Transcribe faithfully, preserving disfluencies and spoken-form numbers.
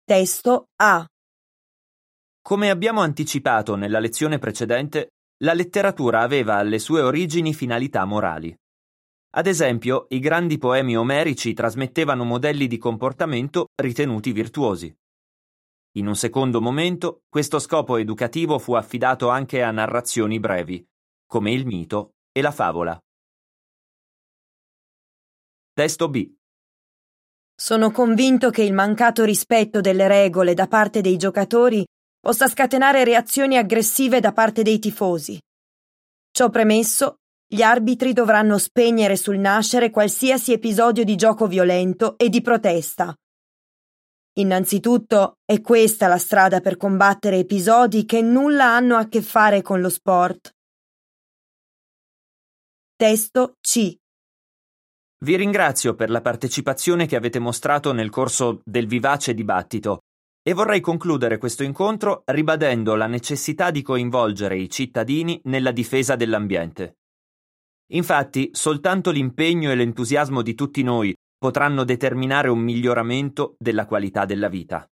Testo A. Come abbiamo anticipato nella lezione precedente, la letteratura aveva alle sue origini finalità morali. Ad esempio, i grandi poemi omerici trasmettevano modelli di comportamento ritenuti virtuosi. In un secondo momento, questo scopo educativo fu affidato anche a narrazioni brevi, come il mito e la favola. Testo B. Sono convinto che il mancato rispetto delle regole da parte dei giocatori possa scatenare reazioni aggressive da parte dei tifosi. Ciò premesso, gli arbitri dovranno spegnere sul nascere qualsiasi episodio di gioco violento e di protesta. Innanzitutto, è questa la strada per combattere episodi che nulla hanno a che fare con lo sport. Testo C. Vi ringrazio per la partecipazione che avete mostrato nel corso del vivace dibattito e vorrei concludere questo incontro ribadendo la necessità di coinvolgere i cittadini nella difesa dell'ambiente. Infatti, soltanto l'impegno e l'entusiasmo di tutti noi potranno determinare un miglioramento della qualità della vita.